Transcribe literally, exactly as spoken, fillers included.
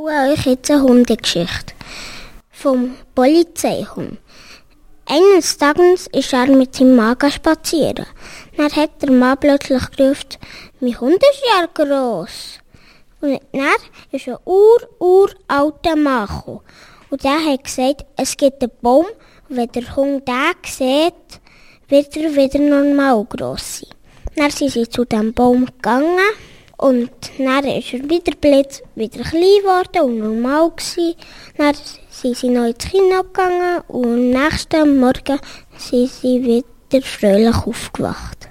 erzähle euch jetzt eine Hundegeschichte vom Polizeihund. Eines Tages ist er mit seinem Mann spazieren. Dann hat der Mann plötzlich gerufen, mein Hund ist ja gross. Und dann ist ein ur, uralter Mann gekommen. Und der hat gesagt, es gibt einen Baum, und wenn der Hund den sieht, wird er wieder normal gross sein. Dann sind sie zu diesem Baum gegangen und dann ist er wieder blitz, wieder klein geworden und normal gewesen. Dann sind sie noch ins Kino gegangen und am nächsten Morgen sind sie wieder fröhlich aufgewacht.